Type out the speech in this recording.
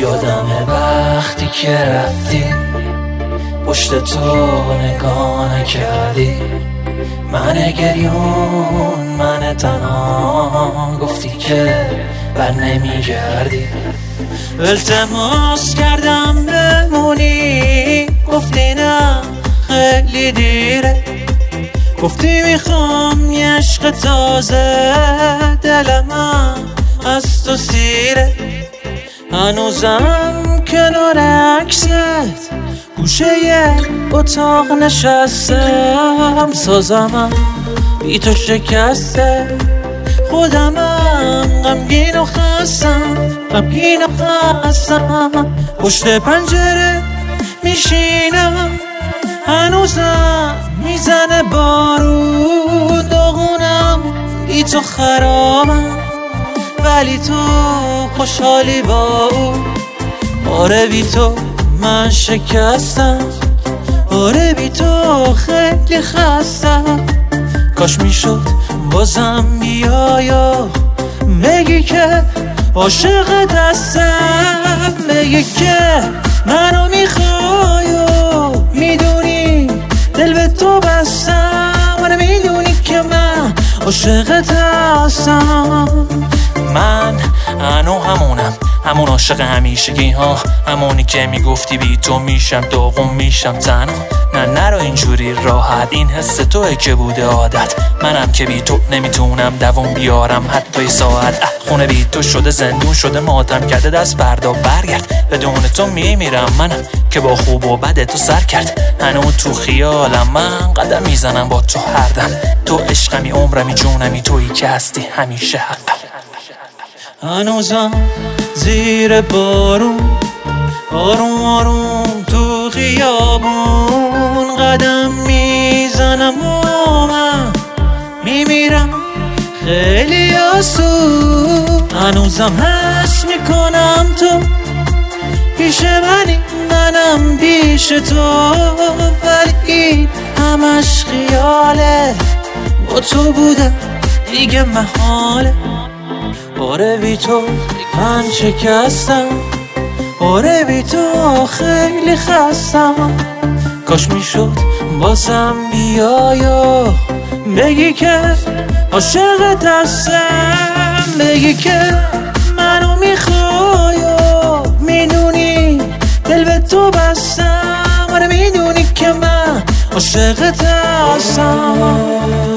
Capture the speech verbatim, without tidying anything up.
یادمه وقتی که رفتی پشت تو نگاه نکردی، من گریون من تنها، گفتی که بر نمیگردی. التماس کردم بمونی، گفتی نه خیلی دیره، گفتی میخوام یه عشق تازه، دل من از تو سیره. هنوزم کنار عکست گوشه یه اتاق نشستم، سازمم بی تو شکسته، خودمم غمگین و خستم، غمگین و خستم. پشت پنجره میشینم، هنوزم میزنه بارون، داغونم بی تو خرابم، ولی تو خوشحالی با او. آره بی تو من شکستم، آره بی تو خیلی خستم. کاش میشد بازم بیای و بگی که عاشق دستم، بگی که منو میخوای و میدونی دل به تو بستم، آره میدونی که من عاشق دستم. من انو همونم، همون عاشق همیشگی ها، همونی که میگفتی بی تو میشم داغون میشم تنها. نه نرو اینجوری راحت، این حس توه که بوده عادت، منم که بی تو نمیتونم دوام بیارم حتی یه ساعت. خونه بی تو شده زندون، شده ماتم کرده دست بردا برگرد، بدون تو میمیرم منم که با خوب و بد تو سر کرد. هنو تو خیالم من قدم میزنم با تو هر دم، تو عشقمی عمرمی جونمی تویی که هستی همیشه حق. هنوزم زیر بارون آروم آروم تو خیابون قدم میزنم و من میمیرم خیلی آسون. هنوزم حس میکنم تو پیش منی، منم پیش تو، ولی همش خیاله، با تو بودم دیگه محاله. آره بی تو من شکستم، آره بی تو خیلی خستم. کاش میشد بازم بیای و بگی که عاشق دستم، بگی که منو میخوای و میدونی دل به تو بستم، آره میدونی که من عاشق دستم.